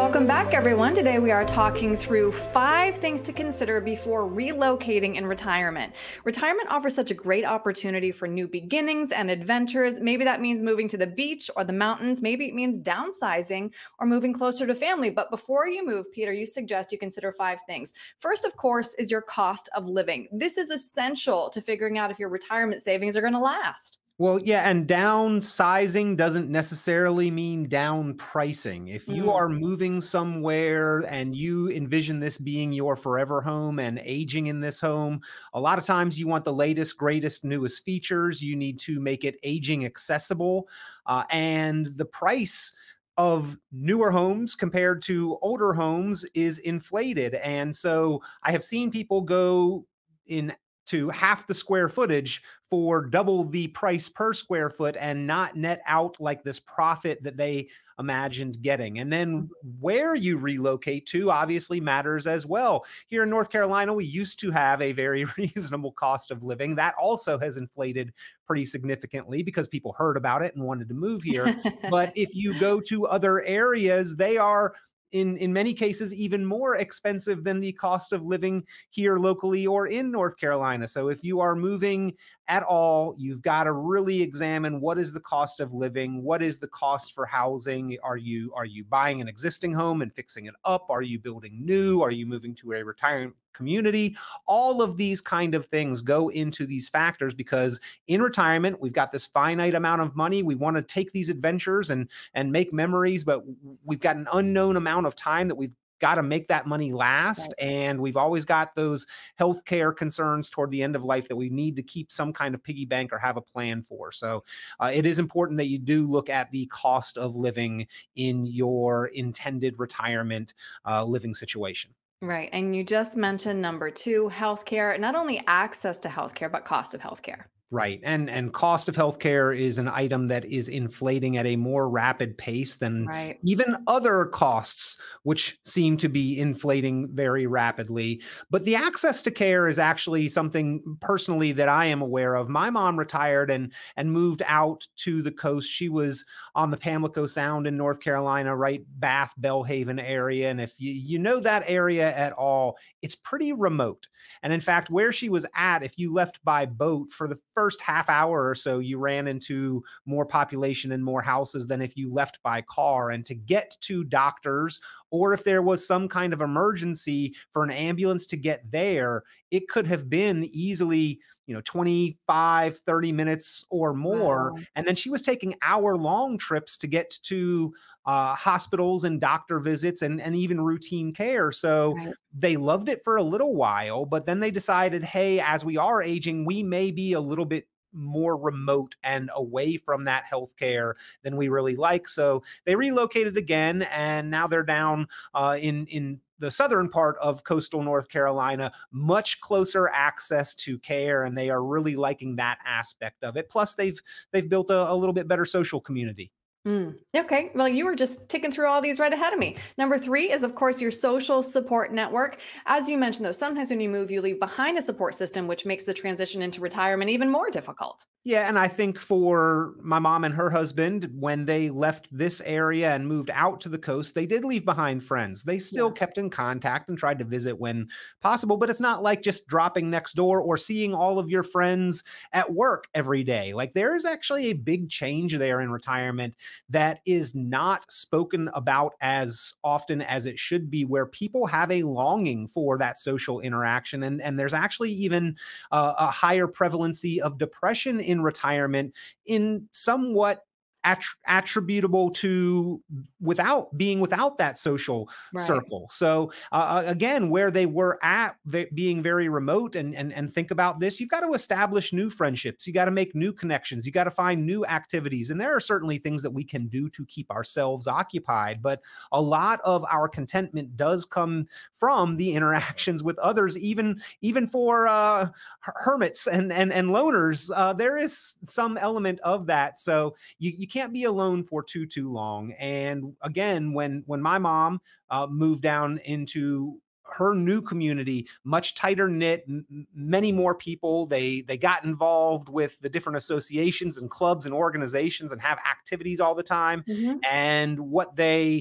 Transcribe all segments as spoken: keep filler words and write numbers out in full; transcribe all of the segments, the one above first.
Welcome back, everyone. Today we are talking through five things to consider before relocating in retirement. Retirement offers such a great opportunity for new beginnings and adventures. Maybe that means moving to the beach or the mountains. Maybe it means downsizing or moving closer to family. But before you move, Peter, you suggest you consider five things. First, of course, is your cost of living. This is essential to figuring out if your retirement savings are going to last. Well, yeah, and downsizing doesn't necessarily mean down pricing. If you Mm, are moving somewhere and you envision this being your forever home and aging in this home, a lot of times you want the latest, greatest, newest features. You need to make it aging accessible. Uh, and the price of newer homes compared to older homes is inflated. And so I have seen people go in to half the square footage for double the price per square foot and not net out like this profit that they imagined getting. And then where you relocate to obviously matters as well. Here in North Carolina, we used to have a very reasonable cost of living. That also has inflated pretty significantly because people heard about it and wanted to move here. But if you go to other areas, they are in in many cases even more expensive than the cost of living here locally or in North Carolina. So if you are moving at all, you've got to really examine what is the cost of living, what is the cost for housing. Are you are you buying an existing home and fixing it up? Are you building new? Are you moving to a retirement community? All of these kind of things go into these factors because in retirement, we've got this finite amount of money. We want to take these adventures and and make memories, but we've got an unknown amount of time that we've got to make that money last. right. And we've always got those healthcare concerns toward the end of life that we need to keep some kind of piggy bank or have a plan for. So uh, it is important that you do look at the cost of living in your intended retirement uh, living situation. Right. And you just mentioned number two, healthcare, not only access to healthcare, but cost of healthcare. Right. And and cost of healthcare is an item that is inflating at a more rapid pace than Right. even other costs, which seem to be inflating very rapidly. But the access to care is actually something personally that I am aware of. My mom retired and and moved out to the coast. She was on the Pamlico Sound in North Carolina, right, Bath, Bellhaven area. And if you, you know that area at all, it's pretty remote. And in fact, where she was at, if you left by boat for the first half hour or so, you ran into more population and more houses than if you left by car. And to get to doctors, or if there was some kind of emergency for an ambulance to get there, it could have been easily, you know, twenty-five, thirty minutes or more. Wow. And then she was taking hour long trips to get to uh, hospitals and doctor visits and, and even routine care. So Right. they loved it for a little while, but then they decided, hey, as we are aging, we may be a little bit more remote and away from that healthcare than we really like. So they relocated again, and now they're down uh, in in the southern part of coastal North Carolina, much closer access to care, and they are really liking that aspect of it. Plus, they've they've built a, a little bit better social community. Mm. Okay. Well, you were just ticking through all these right ahead of me. Number three is, of course, your social support network. As you mentioned, though, sometimes when you move, you leave behind a support system, which makes the transition into retirement even more difficult. Yeah, and I think for my mom and her husband, when they left this area and moved out to the coast, they did leave behind friends. They still Yeah. kept in contact and tried to visit when possible, but it's not like just dropping next door or seeing all of your friends at work every day. Like there is actually a big change there in retirement that is not spoken about as often as it should be, where people have a longing for that social interaction. And, and there's actually even uh, a higher prevalency of depression in retirement in somewhat attr- attributable to without being without that social Right. circle. So uh, again, where they were at ve- being very remote, and, and and think about this, you've got to establish new friendships, you got to make new connections, you got to find new activities, and there are certainly things that we can do to keep ourselves occupied. But a lot of our contentment does come from the interactions with others, even even for uh, hermits and and and loners. Uh, there is some element of that. So you, you can't be alone for too too long. And again, when when my mom uh, moved down into her new community, much tighter knit, m- many more people, they they got involved with the different associations and clubs and organizations and have activities all the time. Mhm. And what they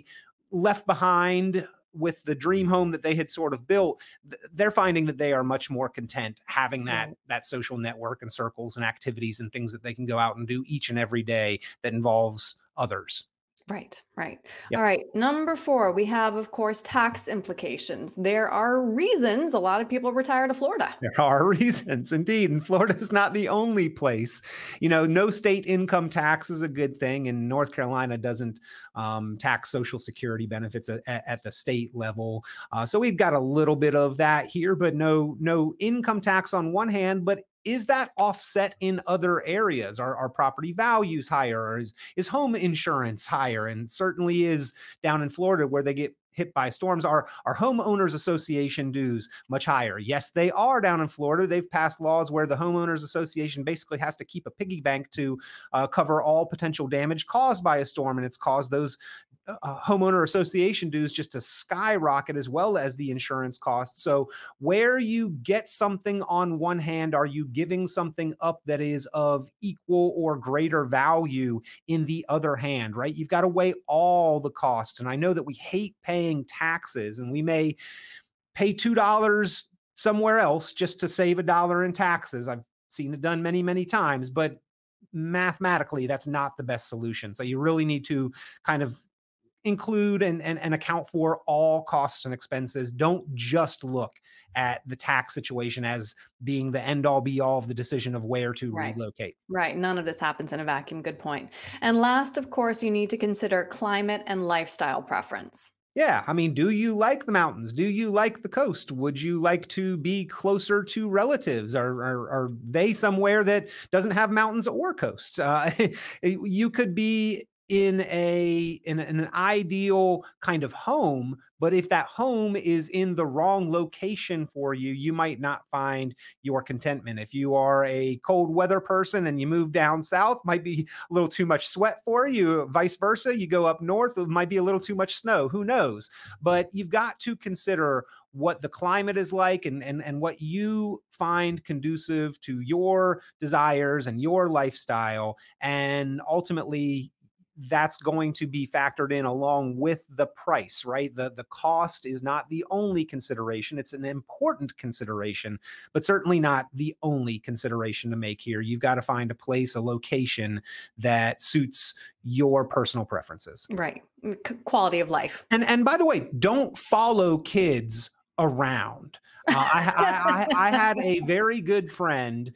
left behind with the dream home that they had sort of built, they're finding that they are much more content having that Right. that social network and circles and activities and things that they can go out and do each and every day that involves others. Right, right. All Yep. right. Number four, we have, of course, tax implications. There are reasons a lot of people retire to Florida. There are reasons indeed. And Florida is not the only place. You know, no state income tax is a good thing. And North Carolina doesn't um, tax Social Security benefits at, at the state level. Uh, so we've got a little bit of that here, but no, no income tax on one hand. But is that offset in other areas? Are, are property values higher? Or is, is home insurance higher? And certainly is down in Florida where they get hit by storms. Are, are homeowners association dues much higher? Yes, they are down in Florida. They've passed laws where the homeowners association basically has to keep a piggy bank to uh, cover all potential damage caused by a storm. And it's caused those uh, homeowner association dues just to skyrocket, as well as the insurance costs. So where you get something on one hand, are you giving something up that is of equal or greater value in the other hand, right? You've got to weigh all the costs. And I know that we hate paying taxes, and we may pay two dollars somewhere else just to save a dollar in taxes. I've seen it done many, many times, but mathematically, that's not the best solution. So you really need to kind of include and, and, and account for all costs and expenses. Don't just look at the tax situation as being the end all be all of the decision of where to Right. relocate. Right. None of this happens in a vacuum. Good point. And last, of course, you need to consider climate and lifestyle preference. Yeah, I mean, do you like the mountains? Do you like the coast? Would you like to be closer to relatives? Are are, are they somewhere that doesn't have mountains or coast? Uh, you could be in a in an ideal kind of home, but if that home is in the wrong location for you, you might not find your contentment. If you are a cold weather person and you move down south, might be a little too much sweat for you. Vice versa, you go up north, it might be a little too much snow. Who knows? But you've got to consider what the climate is like, and, and, and what you find conducive to your desires and your lifestyle. And ultimately, that's going to be factored in along with the price, right? The, the cost is not the only consideration. It's an important consideration, but certainly not the only consideration to make here. You've got to find a place, a location that suits your personal preferences. Right. C- quality of life. And, and by the way, don't follow kids around. Uh, I, I, I, I had a very good friend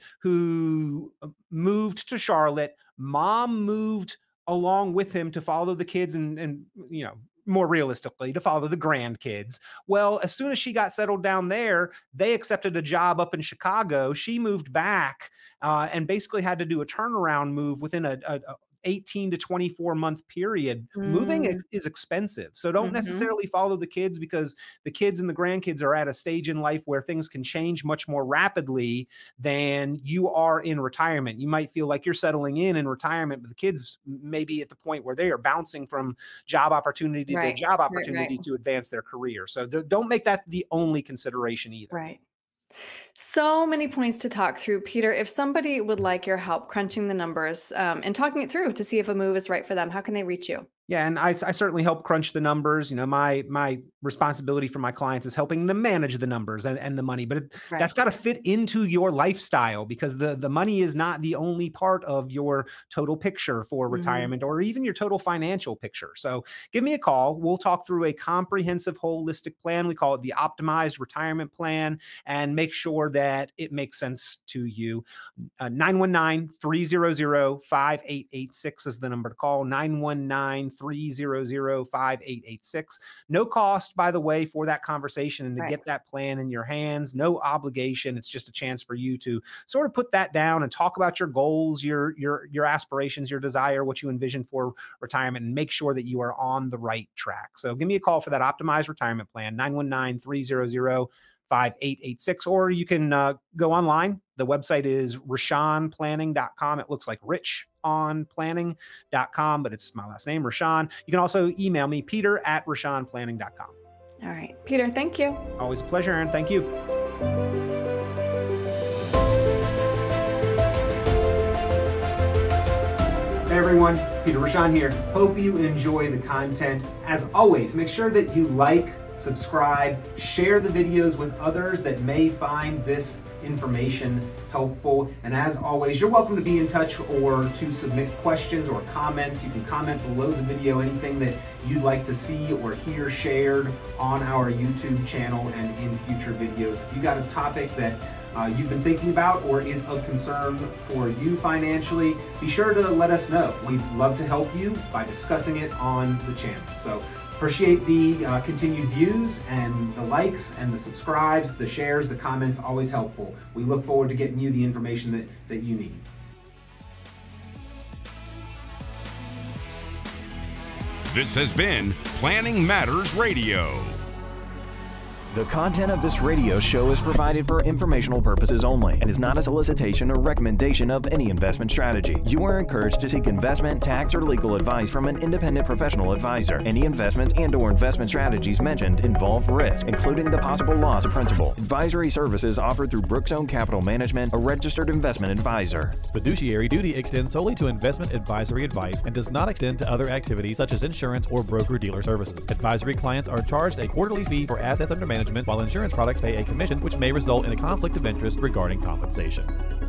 who moved to Charlotte. Mom moved along with him to follow the kids and, and, you know, more realistically, to follow the grandkids. Well, as soon as she got settled down there, they accepted a job up in Chicago. She moved back uh, and basically had to do a turnaround move within a, a, a eighteen to twenty-four month period. Mm. Moving is expensive. So don't mm-hmm. necessarily follow the kids, because the kids and the grandkids are at a stage in life where things can change much more rapidly than you are in retirement. You might feel like you're settling in in retirement, but the kids may be at the point where they are bouncing from job opportunity right. to job opportunity right, right. to advance their career. So don't make that the only consideration either. Right. So many points to talk through, Peter. If somebody would like your help crunching the numbers um, and talking it through to see if a move is right for them, how can they reach you? Yeah, and I, I certainly help crunch the numbers. You know, my my responsibility for my clients is helping them manage the numbers and, and the money, but it, right. that's got to fit into your lifestyle, because the, the money is not the only part of your total picture for retirement mm-hmm. or even your total financial picture. So give me a call. We'll talk through a comprehensive, holistic plan. We call it the optimized retirement plan, and make sure that it makes sense to you. Uh, nine one nine, three hundred, five eight eight six is the number to call. nine one nine, three hundred, five eight eight six. No cost, by the way, for that conversation and to right. get that plan in your hands. No obligation. It's just a chance for you to sort of put that down and talk about your goals, your your your aspirations, your desire, what you envision for retirement, and make sure that you are on the right track. So give me a call for that optimized retirement plan, nine one nine, three hundred, five eight eight six, or you can uh, go online. The website is rashawn planning dot com. It looks like rich on planning dot com, but it's my last name, Rashawn. You can also email me, Peter at rashawn planning dot com. All right, Peter, thank you. Always a pleasure, Aaron. Thank you. everyone, Peter Rochon here. Hope you enjoy the content. As always, make sure that you like, subscribe, share the videos with others that may find this information helpful. And as always, you're welcome to be in touch or to submit questions or comments. You can comment below the video anything that you'd like to see or hear shared on our YouTube channel and in future videos. If you got a topic that uh, you've been thinking about or is of concern for you financially, be sure to let us know. We'd love to help you by discussing it on the channel. So appreciate the uh, continued views and the likes and the subscribes, the shares, the comments, always helpful. We look forward to getting you the information that, that you need. This has been Planning Matters Radio. The content of this radio show is provided for informational purposes only and is not a solicitation or recommendation of any investment strategy. You are encouraged to seek investment, tax, or legal advice from an independent professional advisor. Any investments and or investment strategies mentioned involve risk, including the possible loss of principal. Advisory services offered through Brookzone Capital Management, a registered investment advisor. Fiduciary duty extends solely to investment advisory advice and does not extend to other activities such as insurance or broker-dealer services. Advisory clients are charged a quarterly fee for assets under management, while insurance products pay a commission, which may result in a conflict of interest regarding compensation.